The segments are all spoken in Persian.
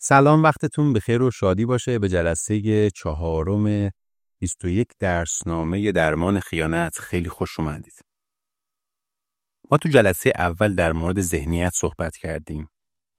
سلام، وقتتون بخیر و شادی باشه به جلسه 4 21 درسنامه درمان خیانت. خیلی خوش اومدید. ما تو جلسه اول در مورد ذهنیت صحبت کردیم.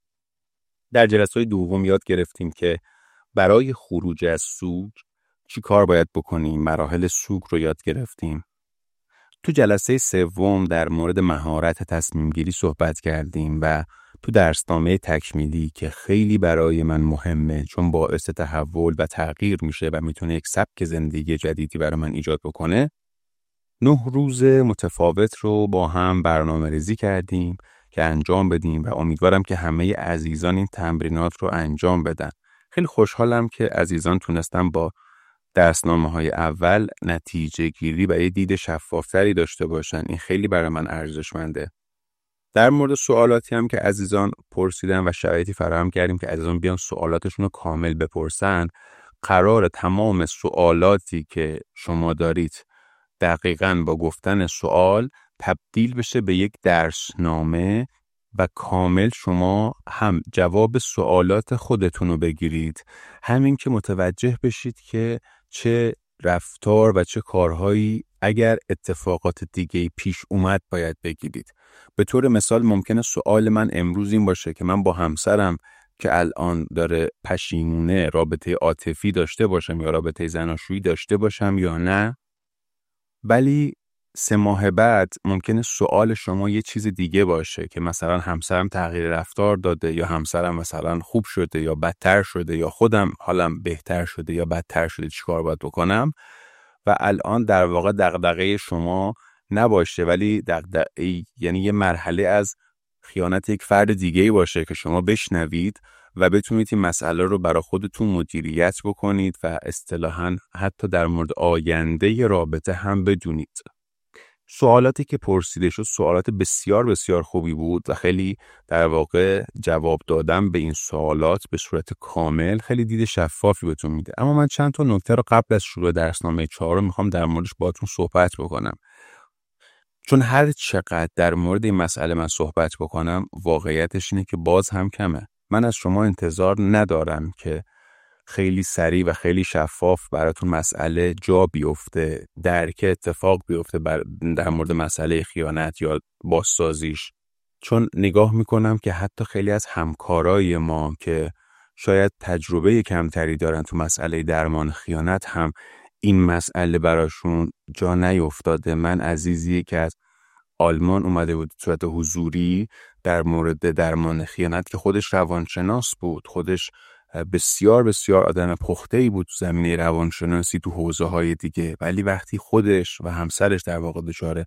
در جلسه دوم یاد گرفتیم که برای خروج از سوگ چی کار باید بکنیم. مراحل سوگ رو یاد گرفتیم. تو جلسه سوم در مورد مهارت تصمیم گیری صحبت کردیم و تو درسنامه تکمیلی که خیلی برای من مهمه چون باعث تحول و تغییر میشه و میتونه یک سبک زندگی جدیدی برای من ایجاد بکنه، 9 روز متفاوت رو با هم برنامه‌ریزی کردیم که انجام بدیم و امیدوارم که همه عزیزان این تمرینات رو انجام بدن. خیلی خوشحالم که عزیزان تونستن با درسنامه‌های اول نتیجه گیری و یه دید شفافتری داشته باشن. این خیلی برای من ارزشمنده. در مورد سوالاتی هم که عزیزان پرسیدن و شرایطی فراهم کردیم که عزیزان بیان سوالاتشون رو کامل بپرسن. قرار تمام سوالاتی که شما دارید دقیقاً با گفتن سوال تبدیل بشه به یک درسنامه و کامل شما هم جواب سوالات خودتون رو بگیرید، همین که متوجه بشید که چه رفتار و چه کارهایی اگر اتفاقات دیگه پیش اومد باید بگیرید. به طور مثال ممکنه سوال من امروز این باشه که من با همسرم که الان داره پشیمونه رابطه عاطفی داشته باشم یا رابطه زناشویی داشته باشم یا نه، ولی 3 ماه بعد ممکنه سوال شما یه چیز دیگه باشه که مثلا همسرم تغییر رفتار داده یا همسرم مثلا خوب شده یا بدتر شده یا خودم حالم بهتر شده یا بدتر شده، چیکار باید بکنم؟ و الان در واقع دغدغه شما نباشه ولی دغدغه، یعنی یه مرحله از خیانت یک فرد دیگه‌ای باشه که شما بشنوید و بتونید این مسئله رو برای خودتون مدیریت بکنید و اصطلاحاً حتی در مورد آینده رابطه هم بدونید. سوالاتی که پرسیده شد سوالات بسیار بسیار خوبی بود و خیلی در واقع جواب دادم به این سوالات به صورت کامل خیلی دید شفافی بهتون میده. اما من چند تا نکته رو قبل از شروع درسنامه 4 میخوام در موردش باهاتون صحبت بکنم، چون هر چقدر در مورد این مسئله من صحبت بکنم واقعیتش اینه که باز هم کمه. من از شما انتظار ندارم که خیلی سریع و خیلی شفاف براتون مسئله جا بیفته، درک اتفاق بیفته در مورد مسئله خیانت یا بازسازیش، چون نگاه میکنم که حتی خیلی از همکارای ما که شاید تجربه کمتری دارن تو مسئله درمان خیانت هم این مسئله براشون جا نیفتاده. من عزیزی که از آلمان اومده بود صورت حضوری در مورد درمان خیانت که خودش روانشناس بود، خودش بسیار بسیار آدم پخته‌ای بود تو زمینه روانشناسی تو حوزه‌های دیگه، ولی وقتی خودش و همسرش در واقع دچار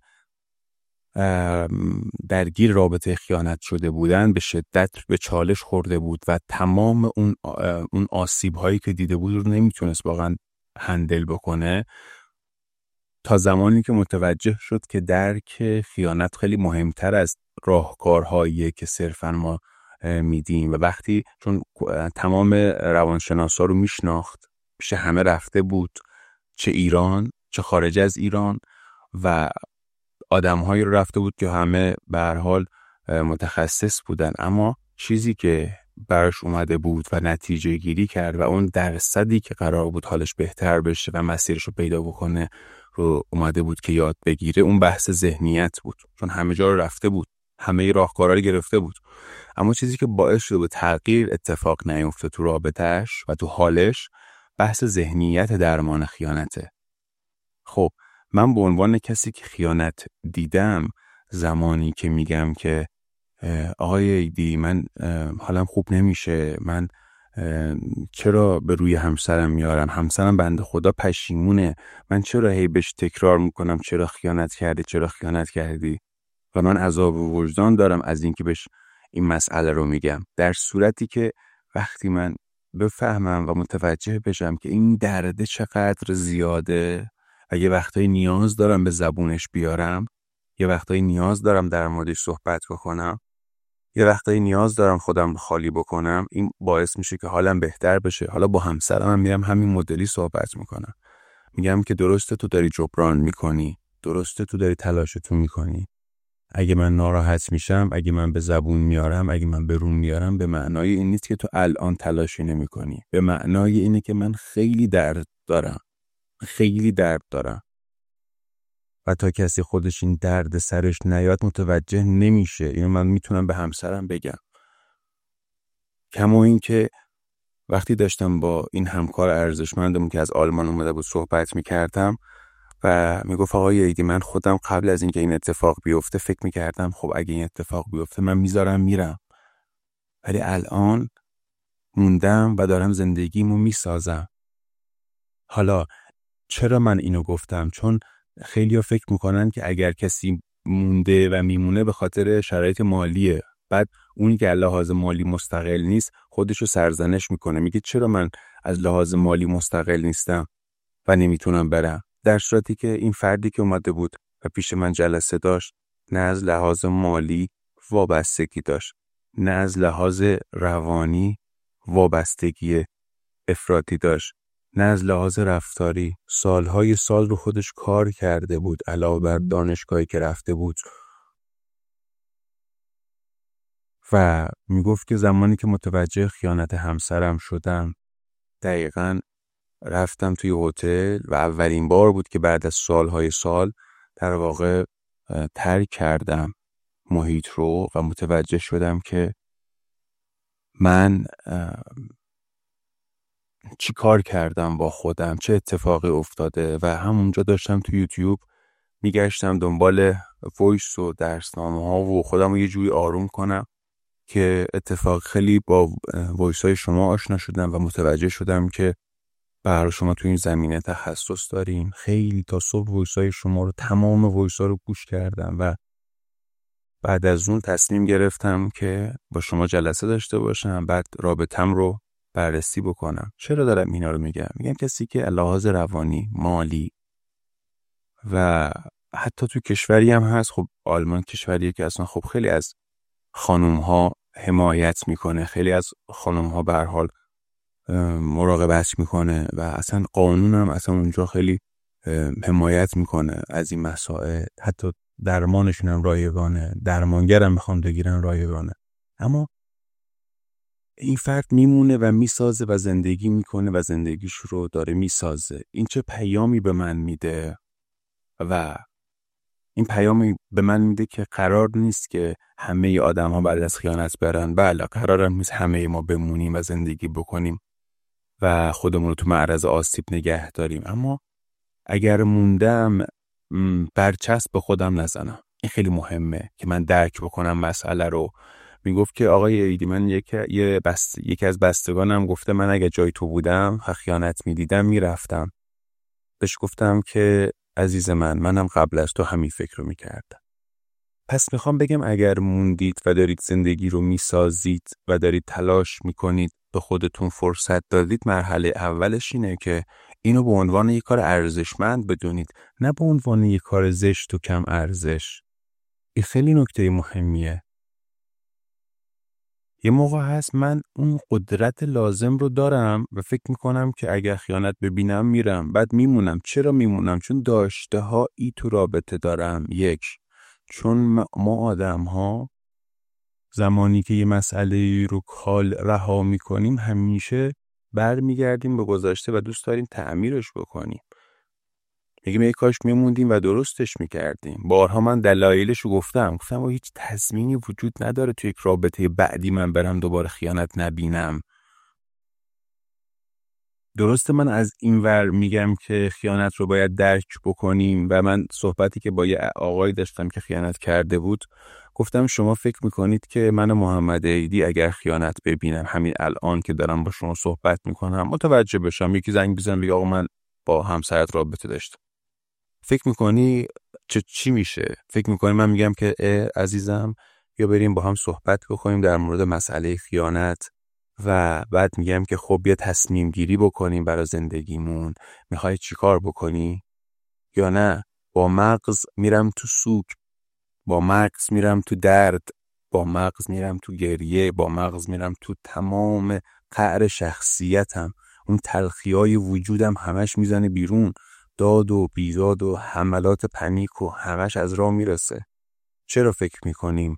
درگیر رابطه خیانت شده بودن به شدت به چالش خورده بود و تمام اون آسیب‌هایی که دیده بود رو نمیتونست واقعا هندل بکنه تا زمانی که متوجه شد که درک خیانت خیلی مهمتر از راهکارهاییه که صرفاً ما میدیم. و وقتی چون تمام روانشناسا رو میشناخت، پیش همه رفته بود، چه ایران چه خارج از ایران، و آدم‌هایی رو رفته بود که همه به هر حال متخصص بودن، اما چیزی که براش اومده بود و نتیجه گیری کرد و اون درصدی که قرار بود حالش بهتر بشه و مسیرش رو پیدا بکنه رو اومده بود که یاد بگیره، اون بحث ذهنیت بود. چون همه جا رو رفته بود، همه راهکارا رو گرفته بود، اما چیزی که باعث شده به تغییر اتفاق نیفته تو رابطه‌اش و تو حالش بحث ذهنیت درمان خیانته. خب من به عنوان کسی که خیانت دیدم، زمانی که میگم که آقای ایدی من حالم خوب نمیشه، من چرا به روی همسرم میارم، همسرم بنده خدا پشیمونه، من چرا هی بهش تکرار میکنم چرا خیانت کردی چرا خیانت کردی و من عذاب وجدان دارم از اینکه بهش این مسئله رو میگم، در صورتی که وقتی من بفهمم و متوجه بشم که این درده چقدر زیاده و یه وقتایی نیاز دارم به زبونش بیارم، یه وقتایی نیاز دارم در موردش صحبت بکنم، یه وقتایی نیاز دارم خودم خالی بکنم، این باعث میشه که حالم بهتر بشه. حالا با همسرم هم میرم همین مدلی صحبت میکنم، میگم که درسته تو داری جبران میکنی، درسته تو داری تلاشتو میکنی، اگه من ناراحت میشم، اگه من به زبون میارم، اگه من به روم میارم، به معنای این نیست که تو الان تلاشی نمی کنی. به معنای اینه که من خیلی درد دارم. خیلی درد دارم. و تا کسی خودش این درد سرش نیاد متوجه نمیشه. اینو من میتونم به همسرم بگم. کما این که وقتی داشتم با این همکار ارزشمندم که از آلمان اومده بود صحبت میکردم و میگفت آقای عیدی، من خودم قبل از اینکه این اتفاق بیفته فکر میکردم خب اگه این اتفاق بیفته من میذارم میرم، ولی الان موندم و دارم زندگیمو میسازم. حالا چرا من اینو گفتم؟ چون خیلی‌ها فکر میکنن که اگر کسی مونده و میمونه به خاطر شرایط مالیه، بعد اونی که از لحاظ مالی مستقل نیست خودشو سرزنش میکنه، میگه چرا من از لحاظ مالی مستقل نیستم و نمیتونم برم، در صورتی که این فردی که اومده بود و پیش من جلسه داشت نه از لحاظ مالی وابستگی داشت، نه از لحاظ روانی وابستگی افراطی داشت، نه از لحاظ رفتاری. سالهای سال رو خودش کار کرده بود علاوه بر دانشگاهی که رفته بود و میگفت که زمانی که متوجه خیانت همسرم شدم دقیقاً رفتم توی هتل و اولین بار بود که بعد از سالهای سال در واقع ترک کردم محیط رو و متوجه شدم که من چی کار کردم با خودم، چه اتفاقی افتاده. و همونجا داشتم تو یوتیوب میگشتم دنبال وایس و درسنامه ها و خودم رو یه جوری آروم کنم که اتفاق خیلی با وایس های شما آشنا شدم و متوجه شدم که برای شما تو این زمینه تخصص دارین. خیلی تا صبح وایس های شما رو، تمام وایس ها رو گوش کردم و بعد از اون تصمیم گرفتم که با شما جلسه داشته باشم، بعد رابطم رو بررسی بکنم. چرا دارم اینا رو میگم؟ میگم کسی که لحاظ روانی، مالی و حتی تو کشوری هم هست، خب آلمان کشوریه که اصلا خب خیلی از خانوم ها حمایت میکنه، خیلی از خانوم ها به هر حال مراقبت میکنه و اصلا قانون هم اصلا اونجا خیلی حمایت میکنه از این مسائل. حتی درمانشون هم رایگانه، درمانگر هم میخوان بگیرن رایگانه. اما این فرد میمونه و میسازه و زندگی میکنه و زندگیش رو داره میسازه. این چه پیامی به من میده؟ و این پیامی به من میده که قرار نیست که همه آدم ها بعد از خیانت برن. بله قرار نیست همه ما بمونیم و زندگی بکنیم و خودمون رو تو معرض آسیب نگه داریم، اما اگر موندم برچسب به خودم نزنم. این خیلی مهمه که من درک بکنم مسئله رو. میگفت که آقای عیدی، من یکی از بستگانم گفته من اگه جای تو بودم خیانت میدیدم میرفتم. بهش گفتم که عزیز منم قبل از تو همین فکر رو میکردم. پس میخوام بگم اگر موندید و دارید زندگی رو میسازید و دارید تلاش میکنید، به خودتون فرصت دادید، مرحله اولش اینه که اینو به عنوان یک کار ارزشمند بدونید، نه به عنوان یک کار زشت و کم ارزش. این خیلی نکته مهمیه. یه موقع هست من اون قدرت لازم رو دارم و فکر میکنم که اگر خیانت ببینم میرم، بعد میمونم. چرا میمونم؟ چون داشته ها ای تو رابطه دارم. یک، چون ما آدم ها زمانی که یه مسئله رو کال رها میکنیم همیشه برمیگردیم به گذشته و دوست داریم تعمیرش بکنیم. میگیم ای کاش میموندیم و درستش میکردیم. بارها من دلایلش رو گفتم و هیچ تضمینی وجود نداره توی یک رابطه بعدی من برم دوباره خیانت نبینم. درسته من از این ور میگم که خیانت رو باید درک بکنیم و من صحبتی که با یه آقای داشتم که خیانت کرده بود گفتم شما فکر میکنید که من محمد عیدی اگر خیانت ببینم همین الان که دارم با شما صحبت میکنم متوجه بشم، یکی زنگ بزنم بگه آقا من با همسرت رابطه داشتم، فکر میکنی چی میشه؟ فکر میکنی من میگم که عزیزم یا بریم با هم صحبت بکنیم در مورد مسئله خیانت و بعد میگم که خب بیا تصمیم گیری بکنیم برای زندگیمون، میخوای چی کار بکنی؟ یا نه با مغز میرم تو سوگ، با مغز میرم تو درد، با مغز میرم تو گریه، با مغز میرم تو تمام قعر شخصیتم، اون تلخیای وجودم همش میزنه بیرون، داد و بیداد و حملات پنیک و همش از راه میرسه. چرا فکر میکنیم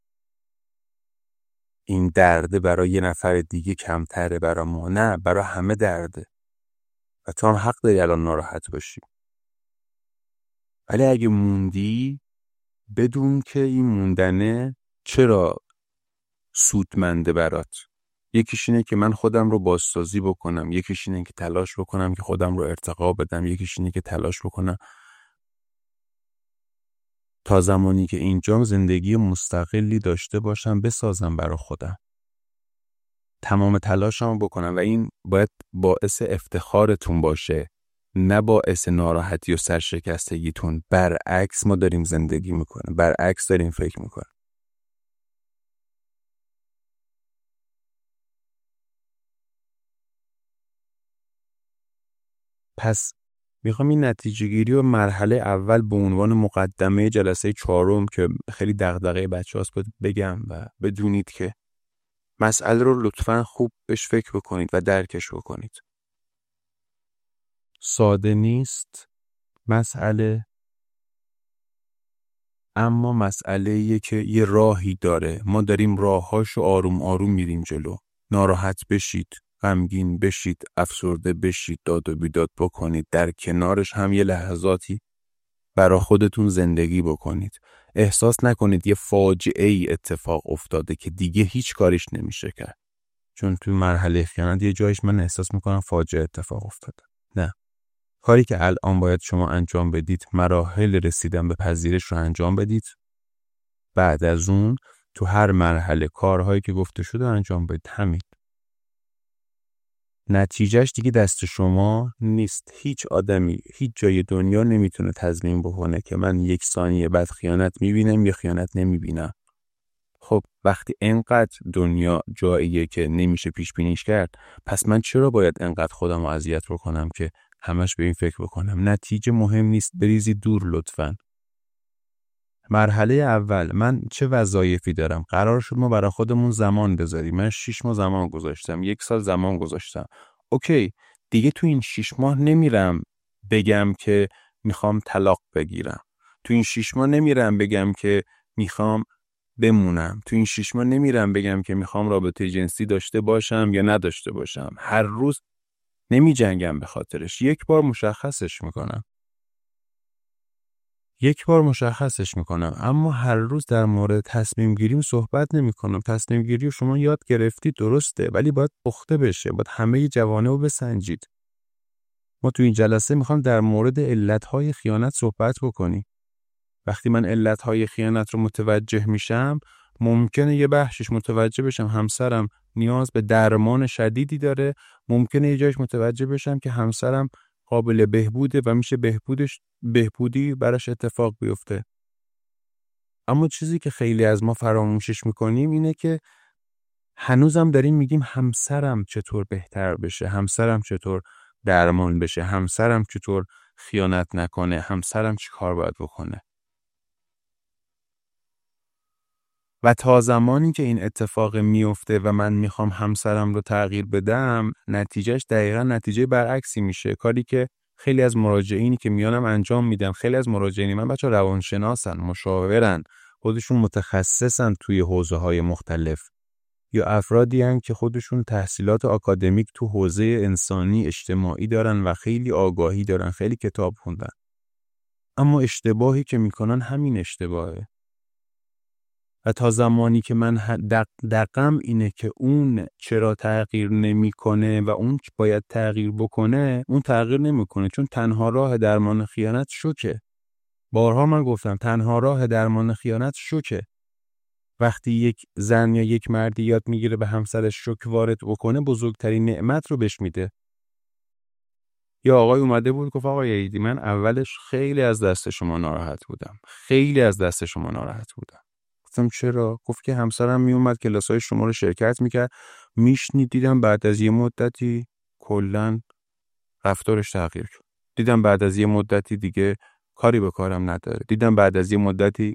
این درده برای یه نفر دیگه کمتره برای ما؟ نه، برای همه درده و تو هم حق داری الان ناراحت باشی. ولی اگه موندی، بدون که این موندنه چرا سودمنده برات. یکیش اینه که من خودم رو بازسازی بکنم، یکیش اینه که تلاش بکنم که خودم رو ارتقا بدم، یکیش اینه که تلاش بکنم تا زمانی که اینجام زندگی مستقلی داشته باشم بسازم برای خودم، تمام تلاشمو بکنم و این باید باعث افتخارتون باشه، نه باعث ناراحتی و سرشکستگیتون. برعکس ما داریم زندگی میکنیم، برعکس داریم فکر میکنیم. پس میخوام این نتیجه گیری و مرحله اول به عنوان مقدمه جلسه 4 که خیلی دغدغه بچه‌هاست بگم و بدونید که مسئله رو لطفاً خوب بهش فکر بکنید و درکش بکنید. ساده نیست مسئله، اما مسئله‌ایه که یه راهی داره. ما داریم راه‌هاشو آروم آروم میریم جلو. ناراحت بشید، غمگین بشید، افسرده بشید، داد و بیداد بکنید، در کنارش هم یه لحظاتی برا خودتون زندگی بکنید. احساس نکنید یه فاجعه ای اتفاق افتاده که دیگه هیچ کاریش نمیشه کرد. چون توی مرحله خیانت یه جایش من احساس میکنم فاجعه اتفاق افتاده. نه، کاری که الان باید شما انجام بدید مراحل رسیدن به پذیرش رو انجام بدید. بعد از اون تو هر مرحله کارهایی که گفته شده انجام بدید. همین. نتیجهش دیگه دست شما نیست. هیچ آدمی هیچ جای دنیا نمیتونه تضمین بکنه که من 1 ثانیه بعد خیانت میبینم یا خیانت نمیبینم. خب وقتی انقدر دنیا جاییه که نمیشه پیش بینیش کرد، پس من چرا باید انقدر خودم رو اذیت بکنم که همش به این فکر بکنم؟ نتیجه مهم نیست، بریزید دور لطفاً. مرحله اول، من چه وظایفی دارم؟ قرار شد ما برای خودمون زمان بذاریم. من 6 ماه زمان گذاشتم، 1 سال زمان گذاشتم. اوکی، دیگه تو این 6 ماه نمیرم بگم که میخوام طلاق بگیرم. تو این 6 ماه نمیرم بگم که میخوام بمونم. تو این 6 ماه نمیرم بگم که میخوام رابطه جنسی داشته باشم یا نداشته باشم. هر روز نمی جنگم به خاطرش. یک بار مشخصش میکنم. اما هر روز در مورد تصمیم گیریم صحبت نمی کنم. تصمیم گیری رو شما یاد گرفتید، درسته، ولی باید پخته بشه. باید همه جوانب رو بسنجید. ما تو این جلسه میخوام در مورد علتهای خیانت صحبت بکنیم. وقتی من علتهای خیانت رو متوجه میشم، ممکنه یه بخشش متوجه بشم همسرم نیاز به درمان شدیدی داره، ممکنه یه جایش متوجه بشم که همسرم قابل بهبوده و میشه بهبودی براش اتفاق بیفته. اما چیزی که خیلی از ما فراموشش میکنیم اینه که هنوزم داریم میگیم همسرم چطور بهتر بشه، همسرم چطور درمان بشه، همسرم چطور خیانت نکنه، همسرم چی کار باید بکنه. و تا زمانی که این اتفاق میفته و من میخوام همسرم رو تغییر بدم، نتیجهش دقیقا نتیجه برعکسی میشه. کاری که خیلی از مراجعینی که میانم انجام میدم، خیلی از مراجعین من بچه روانشناسن، مشاورن، خودشون متخصصن توی حوزه‌های مختلف، یا افرادی هستن که خودشون تحصیلات آکادمیک تو حوزه انسانی اجتماعی دارن و خیلی آگاهی دارن، خیلی کتاب خوندن. اما اشتباهی که میکنن همین اشتباهه. و تا زمانی که من دقم اینه که اون چرا تغییر نمیکنه و اون باید تغییر بکنه، اون تغییر نمیکنه. چون تنها راه درمان خیانت شوکه. بارها من گفتم تنها راه درمان خیانت شوکه. وقتی یک زن یا یک مردی یاد میگیره به همسرش شوک وارد بکنه، بزرگترین نعمت رو بهش میده. یا آقای اومده بود گفت آقای ایدی، من اولش خیلی از دست شما ناراحت بودم. گفتم چرا؟ گفت که همسرم میومد کلاسای شما رو شرکت میکرد، دیدم بعد از یه مدتی کلاً رفتارش تغییر کرد. دیدم بعد از یه مدتی دیگه کاری به کارم نداره. دیدم بعد از یه مدتی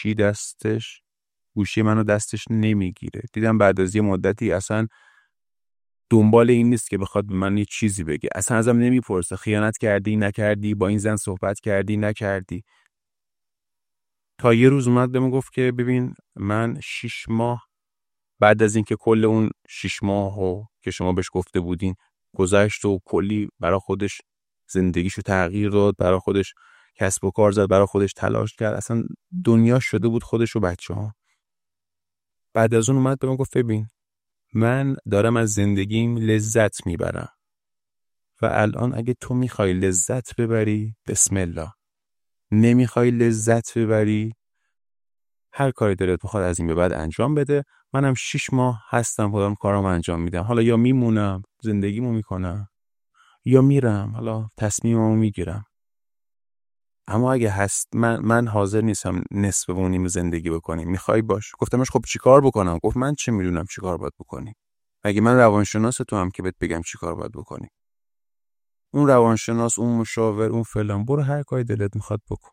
گوشی منو دستش نمیگیره. دیدم بعد از یه مدتی اصلا دنبال این نیست که بخواد به من یه چیزی بگه. اصلا ازم نمیپرسه خیانت کردی نکردی، با این زن صحبت کردی نکردی. تا یه روز اومد بهم گفت که ببین من 6 ماه بعد از اینکه کل اون 6 ماهو که شما بهش گفته بودین گذشت و کلی برای خودش زندگیشو تغییر داد، برای خودش کسب و کار زد، برای خودش تلاش کرد، اصلا دنیا شده بود خودش و بچه‌ها. بعد از اون اومد بهم گفت ببین من دارم از زندگیم لذت میبرم و الان اگه تو میخوای لذت ببری بسم الله، نمیخوای لذت ببری هر کاری دلت بخواد از این به بعد انجام بده. منم 6 ماه هستم خودم کارم انجام میدم، حالا یا میمونم زندگیمو میکنم یا میرم حالا تصمیممو میگیرم. اما اگه هست من حاضر نیستم نصف و نیم زندگی بکنیم، میخوای باش. گفتمش خب چیکار بکنم؟ گفت من چه میدونم چیکار باید بکنی، مگه من روانشناس تو هم که بهت بگم چیکار باید بکنی؟ اون روانشناس، اون مشاور، اون فلان، برو هر کاری دلت میخواد بکن.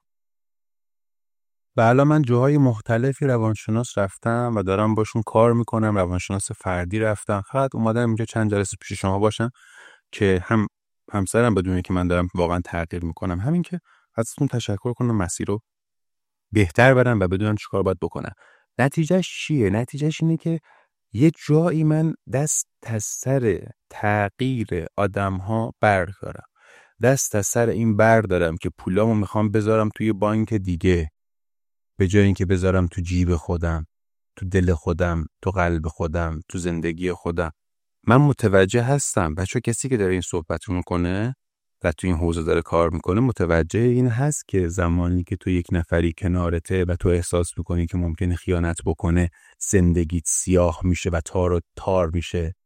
و الان من جاهای مختلفی روانشناس رفتم و دارم باشون کار میکنم. روانشناس فردی رفتم، فقط اومدم اینجا چند جلسه پیش شما باشم که هم همسرم بدونه که من دارم واقعا تغییر میکنم، همین که ازتون تشکر کنم مسیر رو بهتر برم و بدونم چیکار باید بکنم. نتیجهش چیه؟ نتیجهش اینه که یه جایی من دست از سر تغییر آدم‌ها بردارم، دست از سر این بردارم که پولامو میخوام بذارم توی بانک دیگه به جای اینکه بذارم تو جیب خودم، تو دل خودم، تو قلب خودم، تو زندگی خودم. من متوجه هستم بچه کسی که داره این صحبت میکنه و تو این حوزه داره کار میکنه متوجه این هست که زمانی که تو یک نفری کنارته و تو احساس میکنی که ممکنه خیانت بکنه زندگیت سیاه میشه و تار و تار میشه.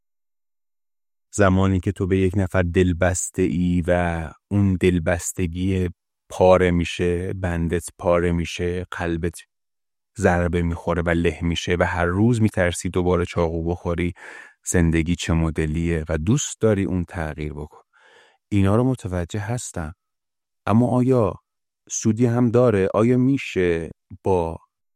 زمانی که تو به یک نفر دلبسته ای و اون دلبستگی پاره میشه، بندت پاره میشه، قلبت ضربه میخوره و له میشه و هر روز میترسی دوباره چاقو بخوری، زندگی چه مدلیه و دوست داری اون تغییر بکن. اینا رو متوجه هستم، اما آیا سودی هم داره؟ آیا میشه با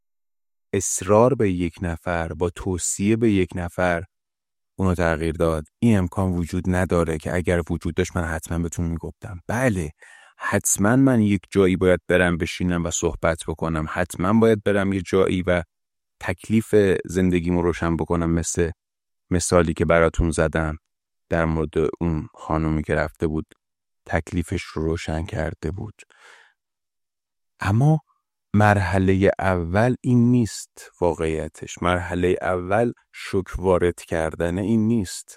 اصرار به یک نفر، با توصیه به یک نفر اونو تغییر داد؟ این امکان وجود نداره که اگر وجود داشت من حتما بهتون میگفتم بله حتما من یک جایی باید برم بشینم و صحبت بکنم، حتما باید برم یه جایی و تکلیف زندگیمو روشن بکنم، مثل مثالی که براتون زدم در مورد اون خانومی که رفته بود تکلیفش رو روشن کرده بود. اما مرحله اول این نیست، واقعیتش مرحله اول شوک وارد کردن این نیست.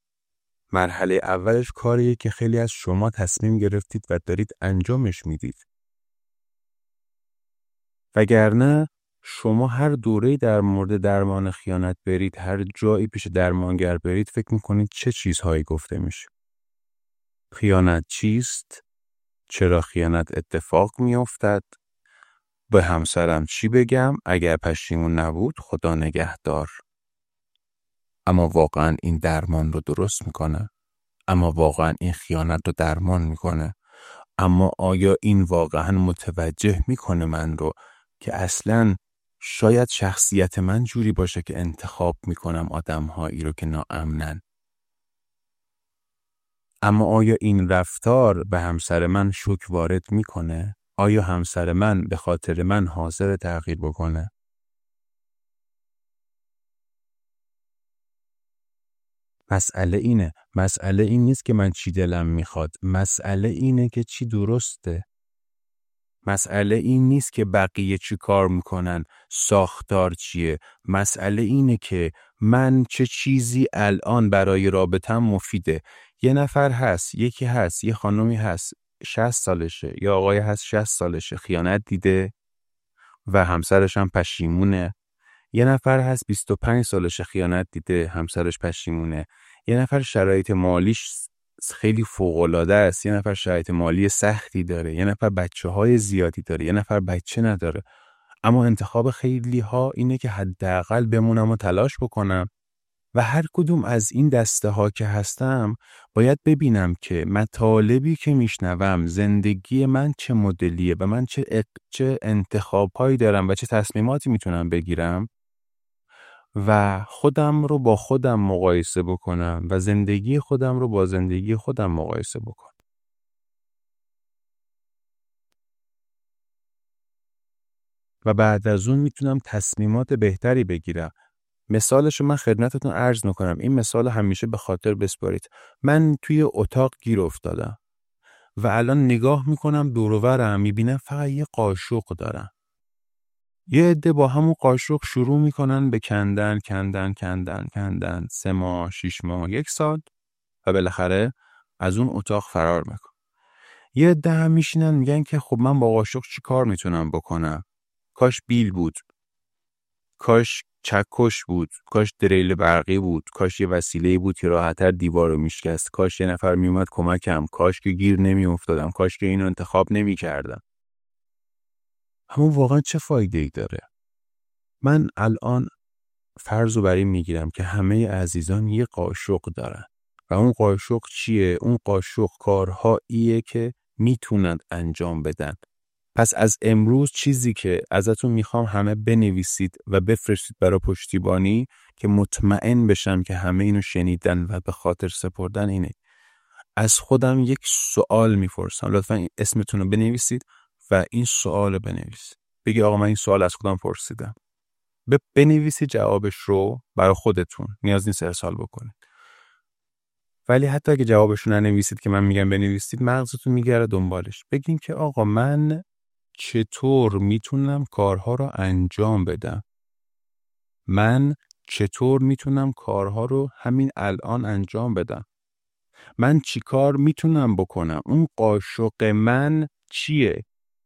مرحله اولش کاریه که خیلی از شما تصمیم گرفتید و دارید انجامش میدید. وگرنه شما هر دوره‌ای در مورد درمان خیانت برید، هر جایی پیش درمانگر برید، فکر میکنید چه چیزهایی گفته میشه. خیانت چیست؟ چرا خیانت اتفاق میافتد؟ به همسرم چی بگم؟ اگر پشیمون نبود خدا نگهدار. اما واقعا این درمان رو درست میکنه؟ اما واقعا این خیانت رو درمان میکنه؟ اما آیا این واقعا متوجه میکنه من رو که اصلاً شاید شخصیت من جوری باشه که انتخاب میکنم آدم‌هایی رو که ناامنن؟ اما آیا این رفتار به همسر من شوک وارد میکنه؟ آیا همسر من به خاطر من حاضر تغییر بکنه؟ مسئله این نیست که من چی دلم میخواد، مسئله اینه که چی درسته. مسئله این نیست که بقیه چی کار میکنن، ساختار چیه. مسئله اینه که من چه چیزی الان برای رابطم مفیده. یه نفر هست، یکی هست، یه خانومی هست 60 سالشه، یا آقای هست 60 سالشه، خیانت دیده و همسرش هم پشیمونه. یه نفر هست 25 سالشه، خیانت دیده، همسرش پشیمونه. یه نفر شرایط مالیش خیلی فوق‌العاده است، یه نفر شرایط مالی سختی داره، یه نفر بچه‌های زیادی داره، یه نفر بچه نداره. اما انتخاب خیلی ها اینه که حداقل بمونم و تلاش بکنم و هر کدوم از این دسته ها که هستم باید ببینم که مطالبی که میشنوم زندگی من چه مدلیه و من چه انتخاب هایی دارم و چه تصمیماتی میتونم بگیرم و خودم رو با خودم مقایسه بکنم و زندگی خودم رو با زندگی خودم مقایسه بکنم. و بعد از اون میتونم تصمیمات بهتری بگیرم. مثالشو من خدمتتون عرض میکنم. این مثال همیشه به خاطر بسپارید. من توی اتاق گیر افتادم و الان نگاه میکنم دور و برم، میبینم فقط یه قاشق دارم. یه عده با همون قاشق شروع میکنن به کندن 3 ماه 6 ماه 1 سال و بالاخره از اون اتاق فرار میکنن. یه عده هم میشینن میگن که خب من با قاشق چی کار میتونم بکنم؟ کاش بیل بود، کاش چکش بود، کاش دریل برقی بود، کاش یه وسیله‌ای بود که راحت‌تر دیوار رو میشکست، کاش یه نفر میومد کمکم، کاش که گیر نمیافتادم، کاش که اینو انتخاب نمیکردم. اما واقعا چه فایده‌ای داره؟ من الان فرض رو بر این میگیرم که همه عزیزان یه قاشق دارن و اون قاشق چیه؟ اون قاشق کارهاییه که میتونن انجام بدن. پس از امروز چیزی که ازتون میخوام همه بنویسید و بفرستید برای پشتیبانی که مطمئن بشم که همه اینو شنیدن و به خاطر سپردن اینه. از خودم یک سوال میپرسم. لطفاً اسمتون رو بنویسید و این سوال رو بنویسید. بگی آقا من این سوال از خودم پرسیدم. بنویسید جوابش رو برای خودتون. نیاز نیست ارسال بکنید. ولی حتی اگه جوابش رو ننویسید که من میگم بنویسید، مغزتون میگره دنبالش. بگین که آقا من چطور میتونم کارها رو انجام بدم؟ من چطور میتونم کارها رو همین الان انجام بدم؟ من چی کار میتونم بکنم؟ اون قاشق من چیه؟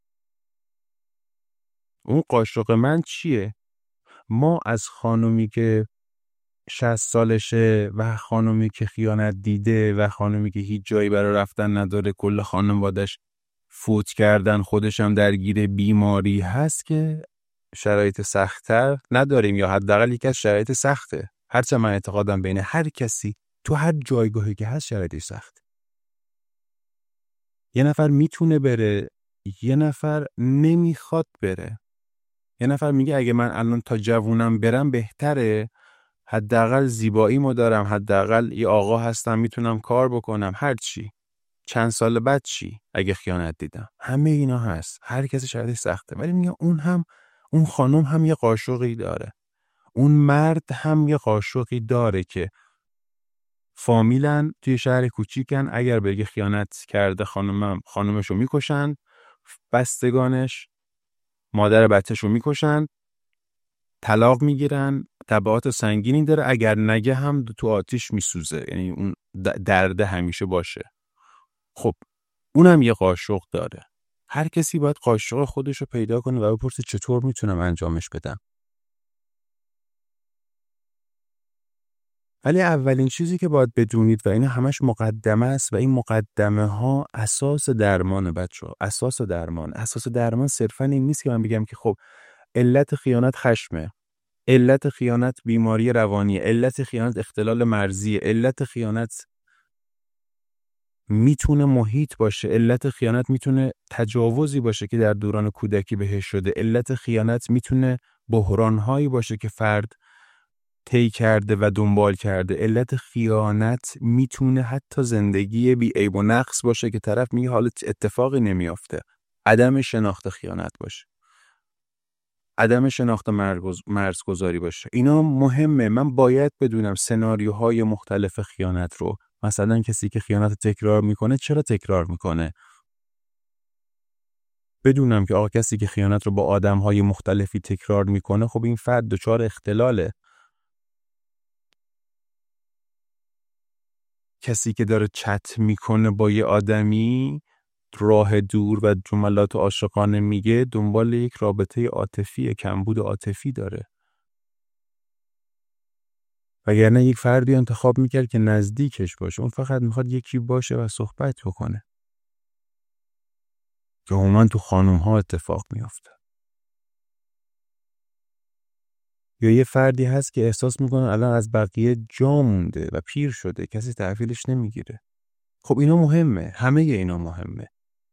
اون قاشق من چیه؟ ما از خانومی که 60 سالشه و خانومی که خیانت دیده و خانومی که هیچ جایی برای رفتن نداره، کل خانوادش فوت کردن، خودش هم درگیر بیماری هست که شرایط سخت‌تر نداریم، یا حداقل یکی از شرایط سخته. هرچند من اعتقادم بین هر کسی تو هر جایگاهی که هست شرایطش سخت. یه نفر میتونه بره، یه نفر نمیخواد بره. یه نفر میگه اگه من الان تا جوونم برم بهتره، حداقل زیباییمو دارم، حداقل یه آقا هستم میتونم کار بکنم، هر چی. چند سال بعد چی اگه خیانت دیدم؟ همه اینا هست. هر کسی شرایطش سخته. ولی میگه اون خانم هم یه قاشقی داره. اون مرد هم یه قاشقی داره که فامیلن توی شهر کوچیکن، اگر بگه خیانت کرده خانمشو میکشن، بستگانش مادر بچه‌شو میکشن، طلاق میگیرن، تبعات سنگینی داره، اگر نگه هم تو آتیش میسوزه. یعنی اون درده همیشه باشه. خب اونم یه قاشق داره. هر کسی باید قاشق خودشو پیدا کنه و بپرسه چطور میتونم انجامش بدم. ولی اولین چیزی که باید بدونید و این همش مقدمه است و این مقدمه ها اساس درمان بچه‌ها. اساس درمان صرفا این نیست که من بگم که خب علت خیانت خشمه، علت خیانت بیماری روانی، علت خیانت اختلال مرزی، علت خیانت میتونه محیط باشه، علت خیانت میتونه تجاوزی باشه که در دوران کودکی بهش شده، علت خیانت میتونه بحران‌هایی باشه که فرد طی کرده و دنبال کرده، علت خیانت میتونه حتی زندگی بی عیب و نقص باشه که طرف میگه حالا اتفاقی نمیافته، عدم شناخت خیانت باشه، عدم شناخت مرزگذاری باشه. اینا مهمه. من باید بدونم سناریوهای مختلف خیانت رو. مثلا کسی که خیانت تکرار میکنه چرا تکرار میکنه؟ بدونم که آقا کسی که خیانت رو با آدمهای مختلفی تکرار میکنه، خب این فرد دچار اختلاله. کسی که داره چت میکنه با یه آدمی، راه دور و جملات عاشقانه میگه، دنبال یک رابطه عاطفی، کمبود عاطفی داره. وگرنه یک فردی انتخاب میکرد که نزدیکش باشه. اون فقط میخواد یکی باشه و صحبت بکنه. که عموما تو خانوم ها اتفاق میافته. یا یه فردی هست که احساس میکنه الان از بقیه جا مونده و پیر شده، کسی تحویلش نمیگیره. خب اینا مهمه، همه اینا مهمه.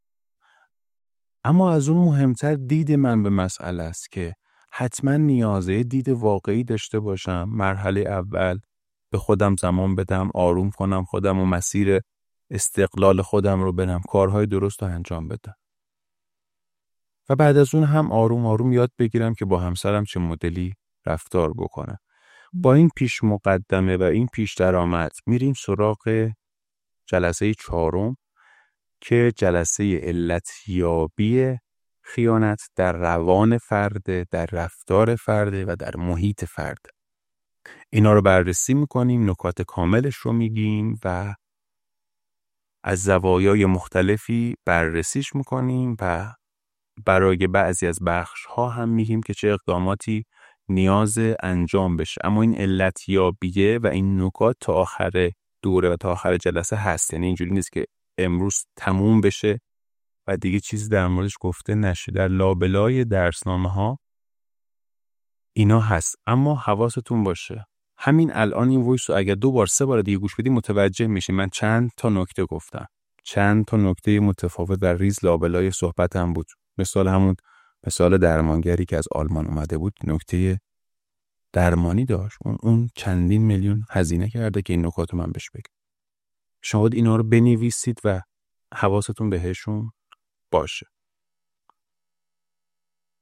اما از اون مهمتر دید من به مسئله است که حتما نیازه دید واقعی داشته باشم. مرحله اول به خودم زمان بدم، آروم کنم خودم و مسیر استقلال خودم رو برم، کارهای درست رو انجام بدم. و بعد از اون هم آروم آروم یاد بگیرم که با همسرم چه مدلی رفتار بکنم. با این پیش مقدمه و این پیش درآمد میریم سراغ جلسه 4 که جلسه علتیابی خیانت در روان فرد، در رفتار فرد و در محیط فرد. اینا رو بررسی میکنیم، نکات کاملش رو میگیم و از زوایای مختلفی بررسیش میکنیم و برای بعضی از بخش ها هم میگیم که چه اقداماتی نیاز انجام بشه. اما این علتیابیه و این نکات تا آخر دوره و تا آخر جلسه هست. یعنی اینجوری نیست که امروز تموم بشه و دیگه چیز در موردش گفته نشه. در لابلای درسنامه ها اینا هست. اما حواستون باشه همین الان این وایس رو اگر 2 بار 3 بار دیگه گوش بدی متوجه میشی من چند تا نکته گفتم، چند تا نکته متفاوت و ریز لابلای صحبتم بود. مثال درمانگری که از آلمان اومده بود نکته درمانی داشت، اون چندین میلیون هزینه کرده که این نکات رو من بهش بگم. شما اینا رو بنویسید و حواستون بهشون باشه.